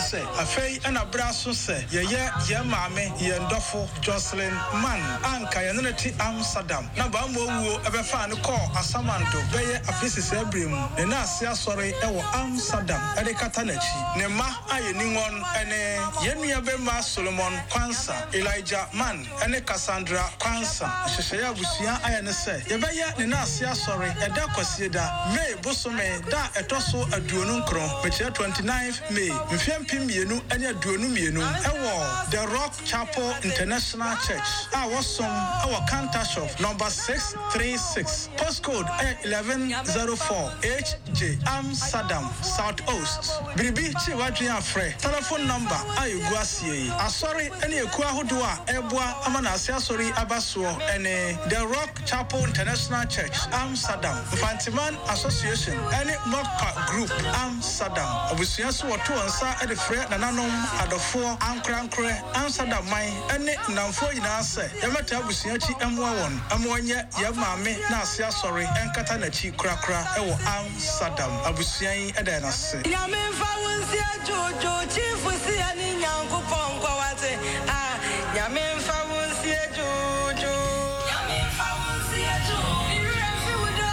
afei ana braso se ye maame ye ndofo Jocelyn Man anka ye neti Amsterdam na ba mo wuo ebefa ne call asamando beye afisisi abrem ne na ase asori ewo Amsterdam ede katanachi ne ma ayeni won ene ye nua be ma Solomon Kwansa Elijah Man ene Cassandra Kwansa hyehyɛ abusia ayene se ye beye ne na ase asori eda kwasieda May bosome da etoso aduonu nkron meche 29th May mfiempim mienu ene aduonu mienu ewo The Rock Chapel International Church awosom our Kanta shop number 636 postcode 1104 HJ Amsterdam South Oost Bribi Chiwadri Afre telephone number ayuguasie asori ene eku ahodo a eboa amana ase asori abaso ene The Rock Chapel International Church Amsterdam Fantiman Association ene Mokka Group Amsterdam abusia so woto onsa ede frɛ nananom adofo ankrankre Amsterdam man ene namfo nyina se yemata abusia chi emwa won amwonye ye maame na ase asori enkata na chi krakra ewo Amsterdam abusia yi ede na se nyame mfa wonsi ajojo chifu si ani nyankopon kwa wate nyame mfa wonsi ajojo nyame mfa wonsi ajojo irefi wuda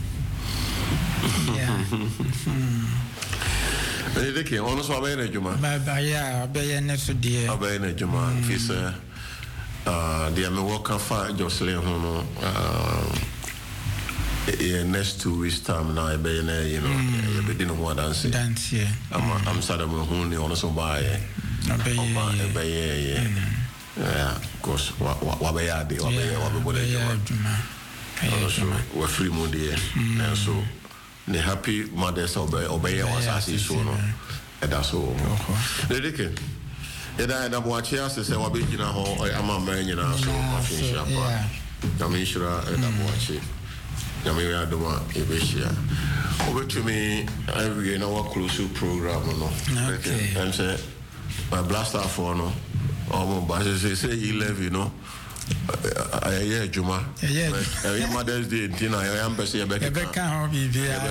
Deke ono so abaye na juma ba ya abaye na so die abaye na juma fisa dia me work fa Jocelyn ho no next 2 weeks time na abaye na you know you be din ho dance I'm sad am ho ni ono so baye abaye yeah of course wa baye ade wa baye wa be bole juma wa free mo die and so the happy mothers obey was as so no and that's all dedike eda boachi ase se wa be gina ho ama man nyina so afin shapa kamishra eda boachi nyame ya doma ebeshia obetumi every na wa close program no okay and say my blaster for no omo ba say 11 no yeah juma yeah Mother's Day dinner I am best Rebecca ho bibia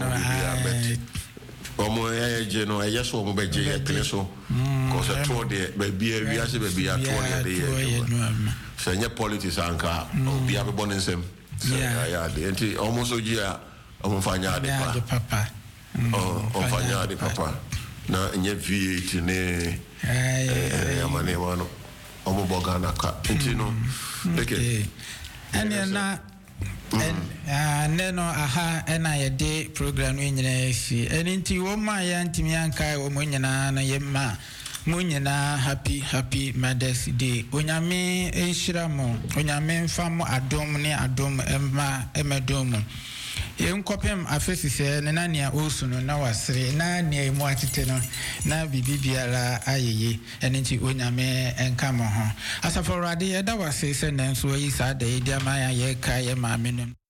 omo je no I just want be je so cause I told the baby we are baby I told the so any politics anka obi abe born nsem yeah the enti almost so year omo fanya de papa fanya de papa na nye V8 ne amane wano omo bogana ka intino okay and na neno aha ena yede program we nyina si enti wo ma ya ntimi anka wo mo nyina na yema mo nyina happy Mother's Day onyame enhira mo onyame mfa mo adom ne adom emedom yenkopem afesise ne nania osuno na wasere na ne mu atete no na bibibiara ayeye enti onyame enka mo ho asaforade yeda wase se nanso yi sa da ye dia ma ya ye ka ye ma menum